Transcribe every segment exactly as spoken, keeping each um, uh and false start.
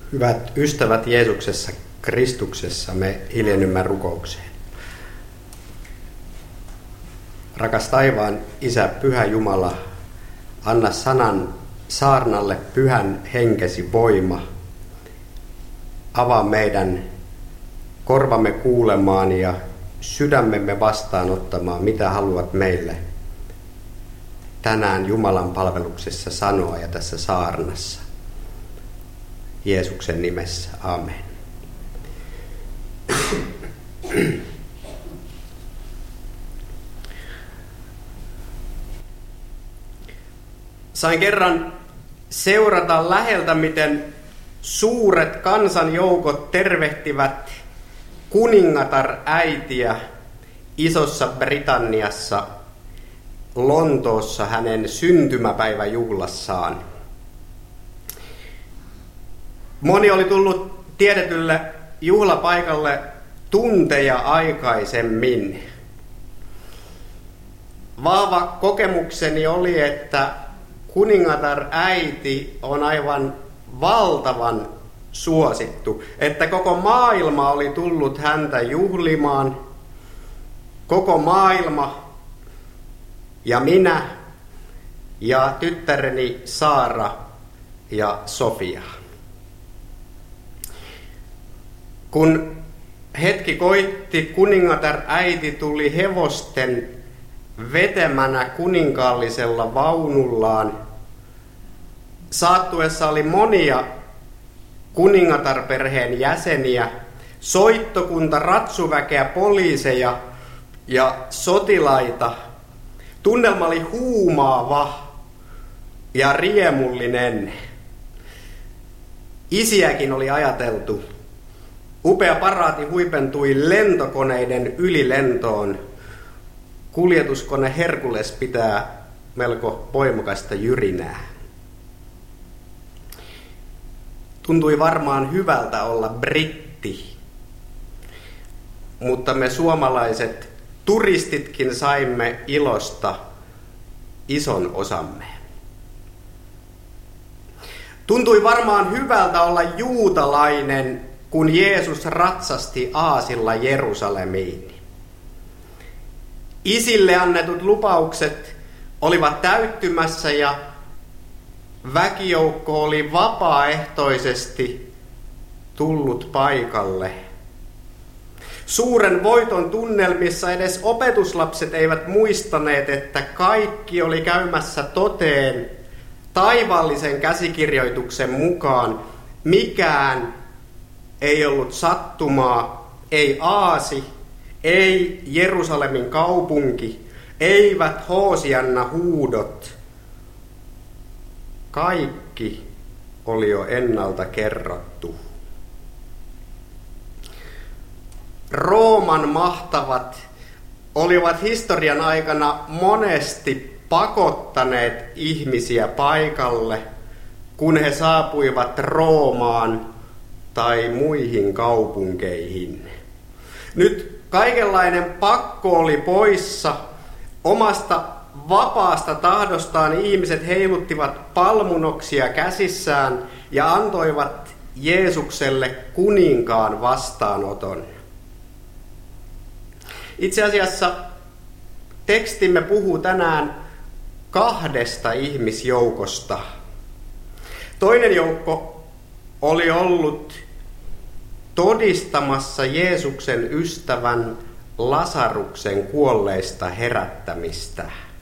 Hyvät ystävät Jeesuksessa, Kristuksessa, me hiljennymme rukoukseen. Rakas taivaan Isä, Pyhä Jumala, anna sanan saarnalle pyhän henkesi voima. Avaa meidän korvamme kuulemaan ja sydämemme vastaanottamaan, mitä haluat meille tänään Jumalan palveluksessa sanoa ja tässä saarnassa. Jeesuksen nimessä. Amen. Sain kerran seurata läheltä, miten suuret kansanjoukot tervehtivät kuningatar äitiä Isossa Britanniassa Lontoossa hänen syntymäpäiväjuhlassaan. Moni oli tullut tiedetylle juhlapaikalle tunteja aikaisemmin. Vahva kokemukseni oli, että kuningatar äiti on aivan valtavan suosittu, että koko maailma oli tullut häntä juhlimaan. Koko maailma ja minä ja tyttäreni Saara ja Sofia. Kun hetki koitti, kuningatar äiti tuli hevosten vetämänä kuninkaallisella vaunullaan. Saattuessa oli monia kuningatarperheen jäseniä, soittokunta, ratsuväkeä, poliiseja ja sotilaita. Tunnelma oli huumaava ja riemullinen. Isiäkin oli ajateltu. Upea paraati huipentui lentokoneiden ylilentoon. Kuljetuskone Herkules pitää melko voimakasta jyrinää. Tuntui varmaan hyvältä olla britti, mutta me suomalaiset turistitkin saimme ilosta ison osamme. Tuntui varmaan hyvältä olla juutalainen, kun Jeesus ratsasti aasilla Jerusalemiin. Isille annetut lupaukset olivat täyttymässä ja väkijoukko oli vapaaehtoisesti tullut paikalle. Suuren voiton tunnelmissa edes opetuslapset eivät muistaneet, että kaikki oli käymässä toteen taivaallisen käsikirjoituksen mukaan. Mikään ei ollut sattumaa, ei Aasi, ei Jerusalemin kaupunki, eivät Hoosianna huudot. Kaikki oli jo ennalta kerrottu. Rooman mahtavat olivat historian aikana monesti pakottaneet ihmisiä paikalle, kun he saapuivat Roomaan tai muihin kaupunkeihin. Nyt kaikenlainen pakko oli poissa. Omasta vapaasta tahdostaan ihmiset heiluttivat palmunoksia käsissään ja antoivat Jeesukselle kuninkaan vastaanoton. Itse asiassa tekstimme puhuu tänään kahdesta ihmisjoukosta. Toinen joukko oli ollut todistamassa Jeesuksen ystävän Lasaruksen kuolleista herättämistä.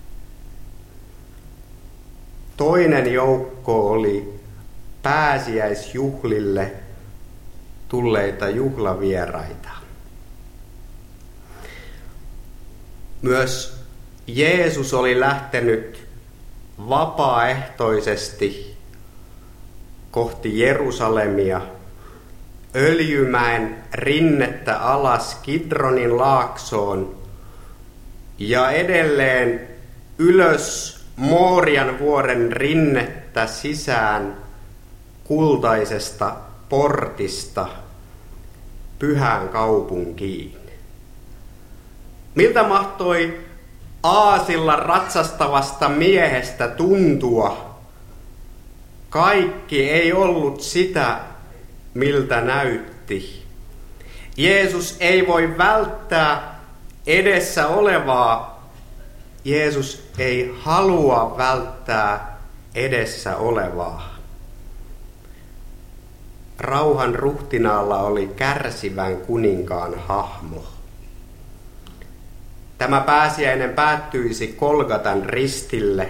Toinen joukko oli pääsiäisjuhlille tulleita juhlavieraita. Myös Jeesus oli lähtenyt vapaaehtoisesti kohti Jerusalemia, Öljymäen rinnettä alas Kidronin laaksoon ja edelleen ylös Moorian vuoren rinnettä sisään kultaisesta portista pyhään kaupunkiin. Miltä mahtoi aasilla ratsastavasta miehestä tuntua? Kaikki ei ollut sitä, miltä näytti. Jeesus ei voi välttää edessä olevaa. Jeesus ei halua välttää edessä olevaa. Rauhan ruhtinaalla oli kärsivän kuninkaan hahmo. Tämä pääsiäinen päättyisi Kolgatan ristille.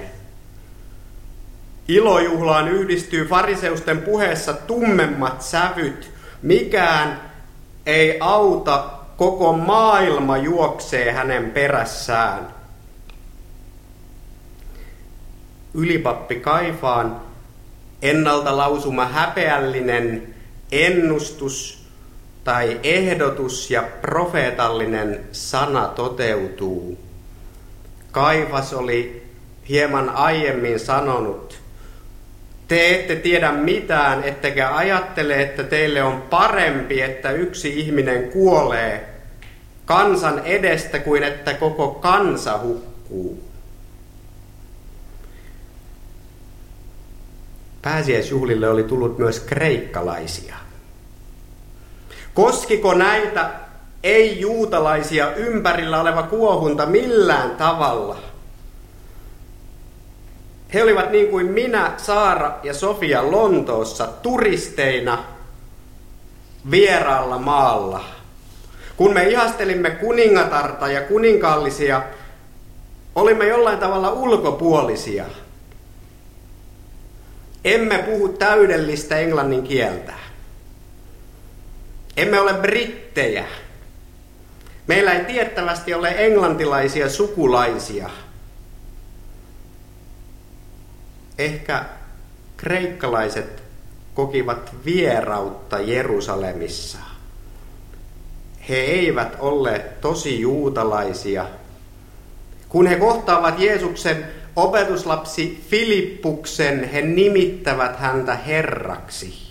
Ilojuhlaan yhdistyy fariseusten puheessa tummemmat sävyt. Mikään ei auta, koko maailma juoksee hänen perässään. Ylipappi Kaifaan ennalta lausuma häpeällinen ennustus tai ehdotus ja profeetallinen sana toteutuu. Kaifas oli hieman aiemmin sanonut: te ette tiedä mitään, ettekä ajattele, että teille on parempi, että yksi ihminen kuolee kansan edestä kuin että koko kansa hukkuu. Pääsiäisjuhlille oli tullut myös kreikkalaisia. Koskiko näitä ei-juutalaisia ympärillä oleva kuohunta millään tavalla? He olivat niin kuin minä, Saara ja Sofia Lontoossa turisteina vieraalla maalla. Kun me ihastelimme kuningatarta ja kuninkaallisia, olimme jollain tavalla ulkopuolisia. Emme puhu täydellistä englannin kieltä. Emme ole brittejä. Meillä ei tiettävästi ole englantilaisia sukulaisia. Ehkä kreikkalaiset kokivat vierautta Jerusalemissa. He eivät olleet tosi juutalaisia. Kun he kohtaavat Jeesuksen opetuslapsi Filippuksen, he nimittävät häntä Herraksi.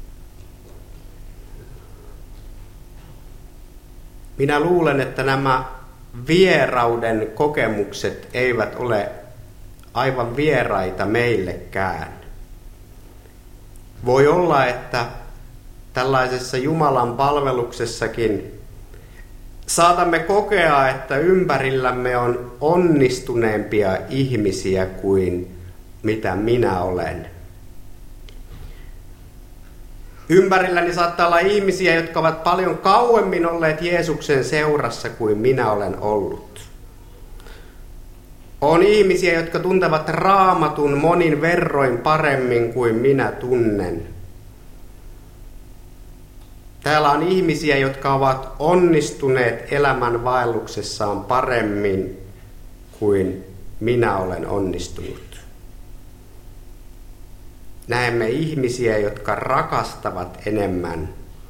Minä luulen, että nämä vierauden kokemukset eivät ole aivan vieraita meillekään. Voi olla, että tällaisessa Jumalan palveluksessakin saatamme kokea, että ympärillämme on onnistuneempia ihmisiä kuin mitä minä olen. Ympärilläni saattaa olla ihmisiä, jotka ovat paljon kauemmin olleet Jeesuksen seurassa kuin minä olen ollut. On ihmisiä, jotka tuntevat Raamatun monin verroin paremmin kuin minä tunnen. Täällä on ihmisiä, jotka ovat onnistuneet elämän vaelluksessaan paremmin kuin minä olen onnistunut. Näemme ihmisiä, jotka rakastavat enemmän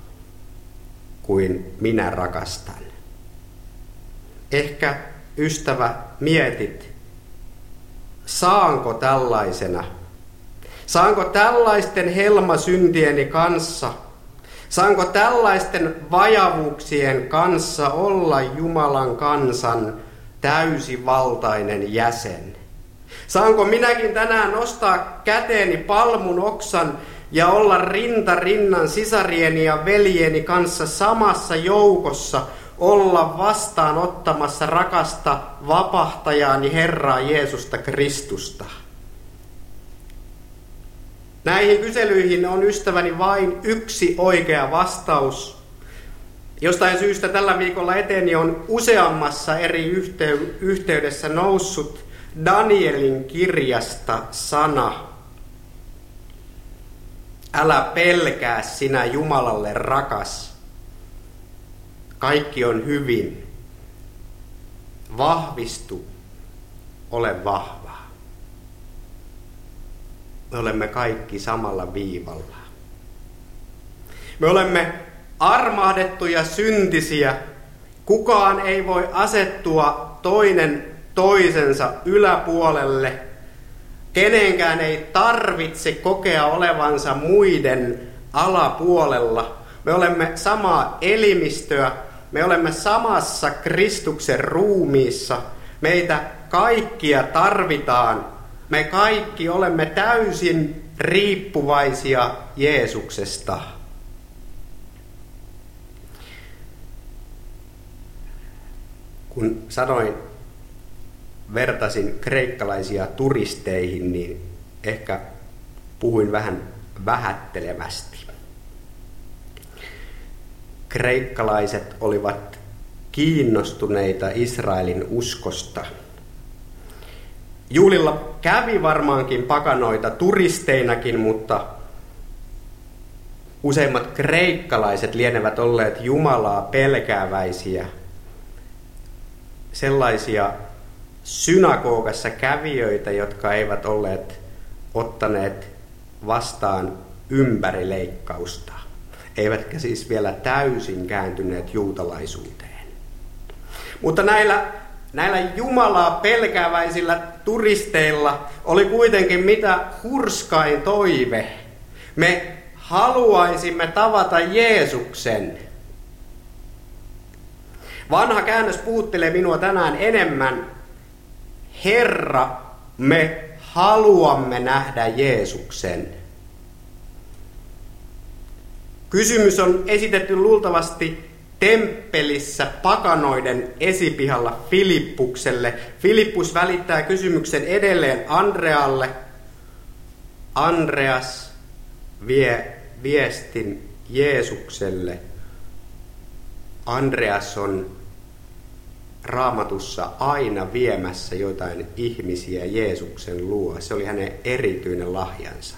kuin minä rakastan. Ehkä, ystävä, mietit, saanko tällaisena? Saanko tällaisten helmasyntieni kanssa? Saanko tällaisten vajavuuksien kanssa olla Jumalan kansan täysivaltainen jäsen? Saanko minäkin tänään nostaa käteeni palmun oksan ja olla rinta rinnan sisarieni ja veljeni kanssa samassa joukossa, olla vastaanottamassa rakasta vapahtajaani Herraa Jeesusta Kristusta? Näihin kyselyihin on, ystäväni, vain yksi oikea vastaus. Jostain syystä tällä viikolla eteeni on useammassa eri yhteydessä noussut Danielin kirjasta sana: älä pelkää sinä Jumalalle rakas. Kaikki on hyvin. Vahvistu, ole vahva. Me olemme kaikki samalla viivalla. Me olemme armahdettuja syntisiä. Kukaan ei voi asettua toinen toisensa yläpuolelle. Kenenkään ei tarvitse kokea olevansa muiden alapuolella. Me olemme samaa elimistöä. Me olemme samassa Kristuksen ruumiissa. Meitä kaikkia tarvitaan. Me kaikki olemme täysin riippuvaisia Jeesuksesta. Kun sanoin, vertasin kreikkalaisia turisteihin, niin ehkä puhuin vähän vähättelevästi. Kreikkalaiset olivat kiinnostuneita Israelin uskosta. Juulilla kävi varmaankin pakanoita turisteinakin, mutta useimmat kreikkalaiset lienevät olleet Jumalaa pelkääväisiä, sellaisia synagogassa kävijöitä, jotka eivät olleet ottaneet vastaan ympärileikkausta, eivätkä siis vielä täysin kääntyneet juutalaisuuteen. Mutta näillä, näillä Jumalaa pelkääväisillä turisteilla oli kuitenkin mitä hurskain toive. Me haluaisimme tavata Jeesuksen. Vanha käännös puhuttelee minua tänään enemmän. Herra, me haluamme nähdä Jeesuksen. Kysymys on esitetty luultavasti temppelissä pakanoiden esipihalla Filippukselle. Filippus välittää kysymyksen edelleen Andrealle. Andreas vie viestin Jeesukselle. Andreas on Raamatussa aina viemässä jotain ihmisiä Jeesuksen luo. Se oli hänen erityinen lahjansa.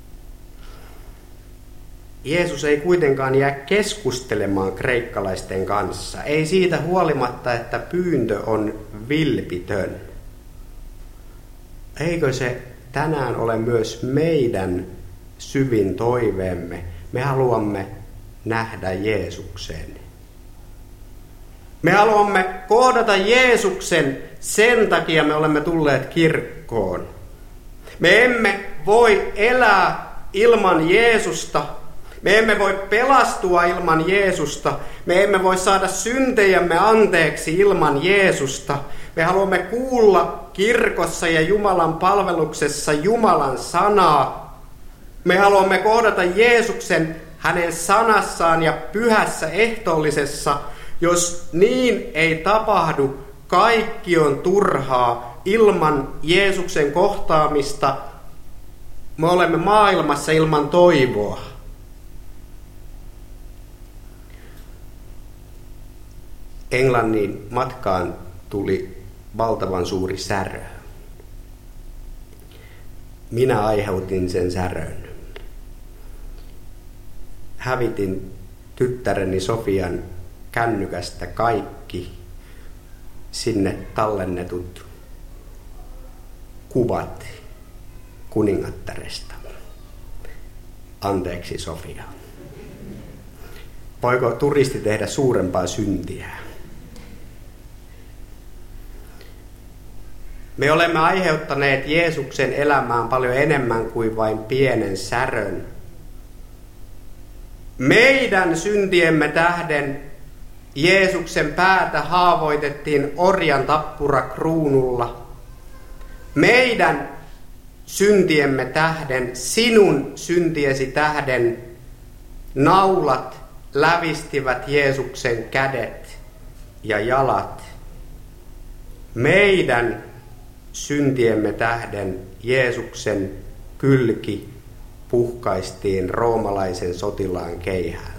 Jeesus ei kuitenkaan jää keskustelemaan kreikkalaisten kanssa. Ei siitä huolimatta, että pyyntö on vilpitön. Eikö se tänään ole myös meidän syvin toiveemme? Me haluamme nähdä Jeesuksen. Me haluamme kohdata Jeesuksen, sen takia me olemme tulleet kirkkoon. Me emme voi elää ilman Jeesusta. Me emme voi pelastua ilman Jeesusta. Me emme voi saada syntejämme anteeksi ilman Jeesusta. Me haluamme kuulla kirkossa ja Jumalan palveluksessa Jumalan sanaa. Me haluamme kohdata Jeesuksen hänen sanassaan ja pyhässä ehtoollisessa. Jos niin ei tapahdu, kaikki on turhaa. Ilman Jeesuksen kohtaamista me olemme maailmassa ilman toivoa. Englannin matkaan tuli valtavan suuri särö. Minä aiheutin sen särön. Hävitin tyttäreni Sofian kännykästä kaikki sinne tallennetut kuvat kuningattaresta. Anteeksi, Sofia. Voiko turisti tehdä suurempaa syntiä? Me olemme aiheuttaneet Jeesuksen elämään paljon enemmän kuin vain pienen särön. Meidän syntiemme tähden Jeesuksen päätä haavoitettiin orjan tappurakruunulla. Meidän syntiemme tähden, sinun syntiesi tähden, naulat lävistivät Jeesuksen kädet ja jalat. Meidän syntiemme tähden Jeesuksen kylki puhkaistiin roomalaisen sotilaan keihäällä.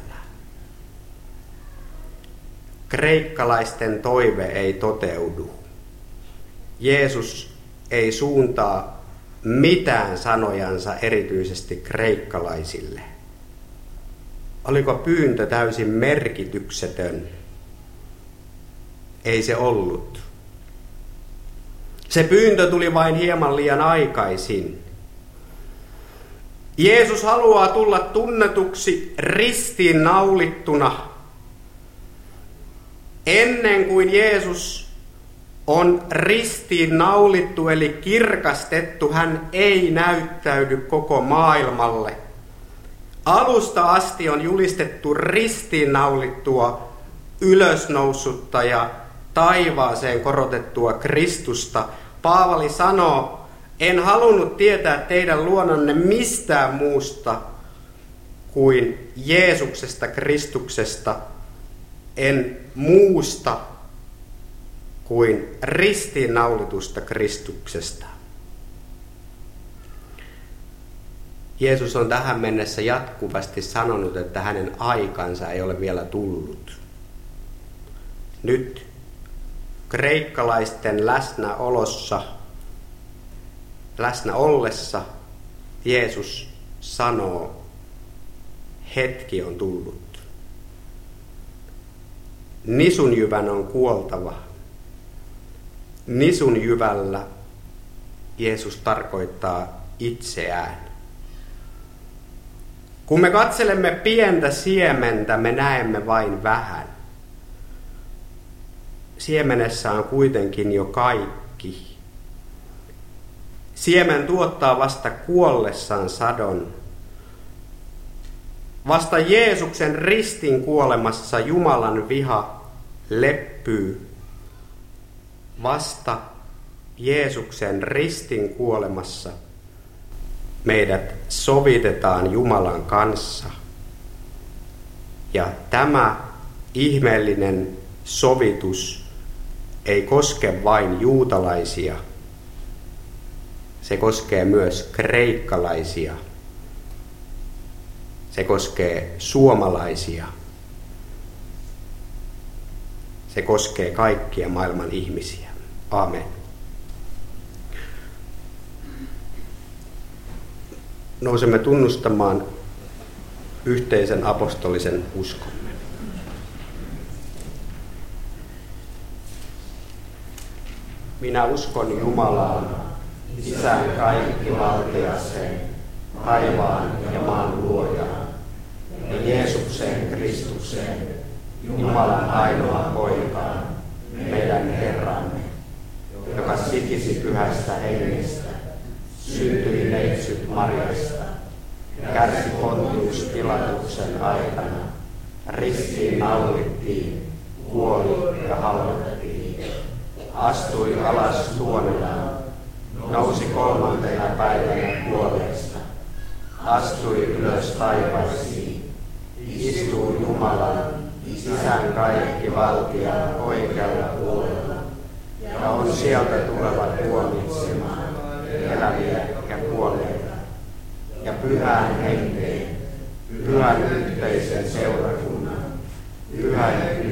Kreikkalaisten toive ei toteudu. Jeesus ei suuntaa mitään sanojansa erityisesti kreikkalaisille. Oliko pyyntö täysin merkityksetön? Ei se ollut. Se pyyntö tuli vain hieman liian aikaisin. Jeesus haluaa tulla tunnetuksi ristiin naulittuna. Ennen kuin Jeesus on ristiin naulittu eli kirkastettu, hän ei näyttäydy koko maailmalle. Alusta asti on julistettu ristiin naulittua, ylösnoussutta ja taivaaseen korotettua Kristusta. Paavali sanoo, en halunnut tietää teidän luonanne mistään muusta kuin Jeesuksesta, Kristuksesta, en muusta kuin ristiinnaulitusta Kristuksesta. Jeesus on tähän mennessä jatkuvasti sanonut, että hänen aikansa ei ole vielä tullut. Nyt kreikkalaisten läsnäolossa, läsnä ollessa Jeesus sanoo, hetki on tullut. Nisunjyvän on kuoltava. Nisunjyvällä Jeesus tarkoittaa itseään. Kun me katselemme pientä siementä, me näemme vain vähän. Siemenessä on kuitenkin jo kaikki. Siemen tuottaa vasta kuollessaan sadon. Vasta Jeesuksen ristin kuolemassa Jumalan viha leppyy. Vasta Jeesuksen ristin kuolemassa meidät sovitetaan Jumalan kanssa. Ja tämä ihmeellinen sovitus ei koske vain juutalaisia. Se koskee myös kreikkalaisia. Se koskee suomalaisia. Se koskee kaikkia maailman ihmisiä. Aamen. Nousemme tunnustamaan yhteisen apostolisen uskomme. Minä uskon Jumalaan, Isän kaikkivaltiaseen, taivaan ja maan luojaan, ja Jeesukseen Kristukseen, Jumalan ainoa poikaan, meidän Herramme, joka sikisi pyhästä hengestä, syntyi neitsyt Marjasta, kärsi Pontius Pilatuksen aikana, ristiin naulittiin, kuoli ja haudattiin, astui alas tuonellaan, nousi kolmantena päivänä kuolleesta, astui ylös taivaisiin, istuu Jumalan, Isän kaikkivaltiaan oikealla puolella, ja on sieltä tuleva tuomitsemaan eläviä ja kuolleita, ja pyhään henkeen, pyhän yhteisen seurakunnan, pyhän